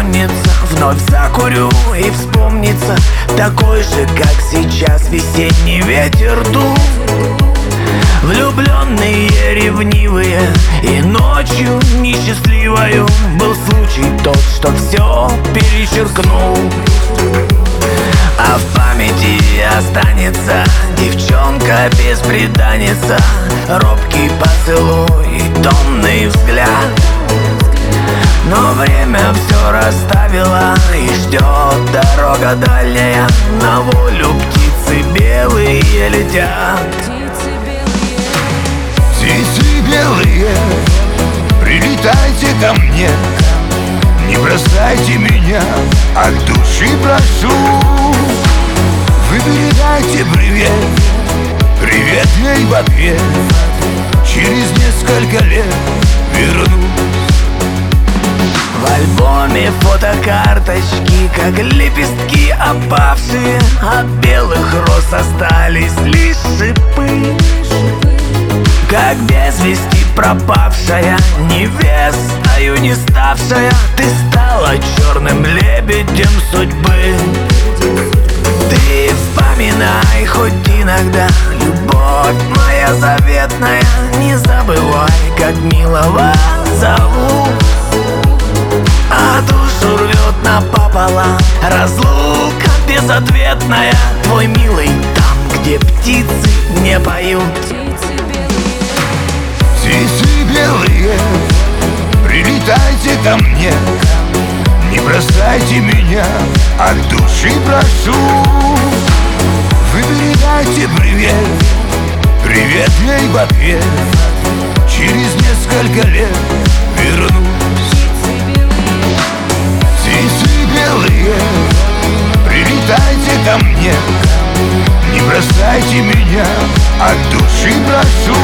бессонница. Вновь закурю и вспомнится такой же, как сейчас, весенний ветер дул. Влюбленные, ревнивые, и ночью несчастливою был случай тот, что все перечеркнул. А в памяти останется девчонка-бесприданница, робкий поцелуй и томный взгляд. Но время все расставило и ждет дорога дальняя. На волю птицы белые летят. Птицы белые, прилетайте ко мне, не бросайте меня, от души прошу. Вы передайте привет, привет ей в ответ. Через несколько лет вернусь. В альбоме фотокарточки, как лепестки опавшие, от белых роз остались лишь шипы. Как без вести пропавшая, невестою не ставшая, ты стала черным лебедем судьбы. Ты вспоминай хоть иногда, любовь моя заветная, не забывай, как милого зовут. А душу рвет напополам разлука безответная. Твой милый там, где птицы не поют. Птицы белые, прилетайте ко мне, не бросайте меня, от души прошу. Вы передайте привет, привет ей в ответ. Через несколько лет вернусь. Птицы белые, прилетайте ко мне, не бросайте меня, от души прошу.